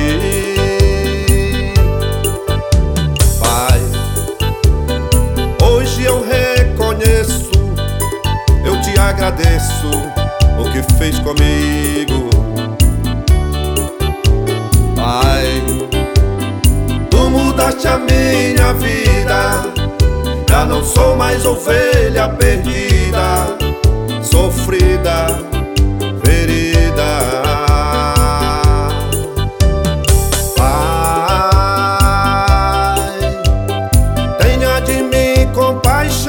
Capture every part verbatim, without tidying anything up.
Pai, hoje eu reconheço, eu te agradeço o que fez comigo. Pai, tu mudaste a minha vida, já não sou mais ovelha perdida, sofrida, ferida. Pai, tenha de mim compaixão,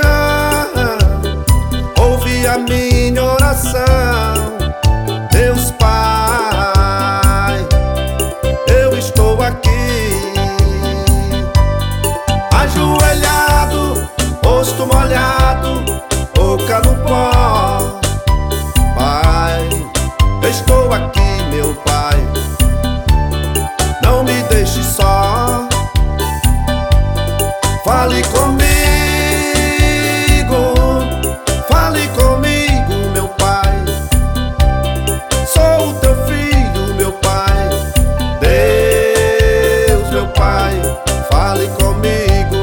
ouve a minha oração. Deus Pai, eu estou aqui, ajoelhado, rosto molhado, boca no pó. Pai, eu estou aqui, meu Pai, não me deixe só. Fale comigo, fale comigo, meu Pai. Sou o teu filho, meu Pai. Deus, meu Pai, fale comigo.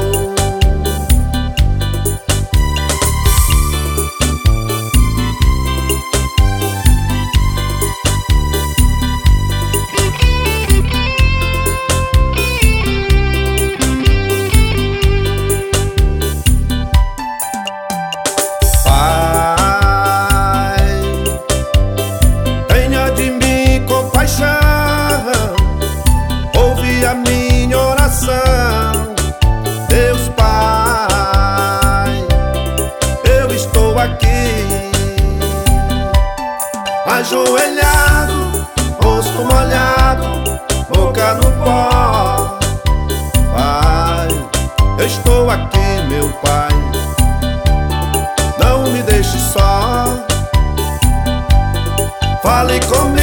A minha oração, Deus Pai, eu estou aqui, ajoelhado, rosto molhado, boca no pó. Pai, eu estou aqui, meu Pai, não me deixe só. Fale comigo,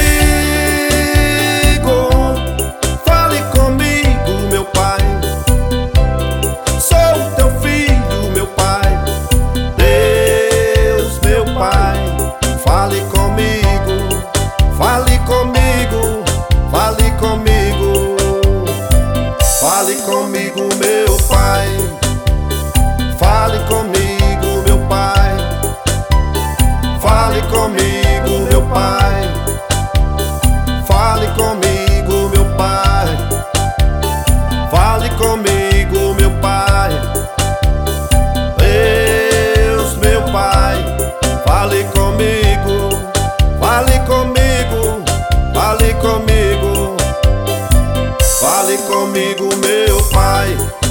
fale comigo, fale comigo, fale comigo, meu Pai. Fale comigo, meu Pai. Fale comigo, meu Pai. Fale comigo, meu Pai. Fale comigo, meu Pai. Deus, meu Pai, fale comigo, fale comigo, fale comigo, fale comigo, meu Pai.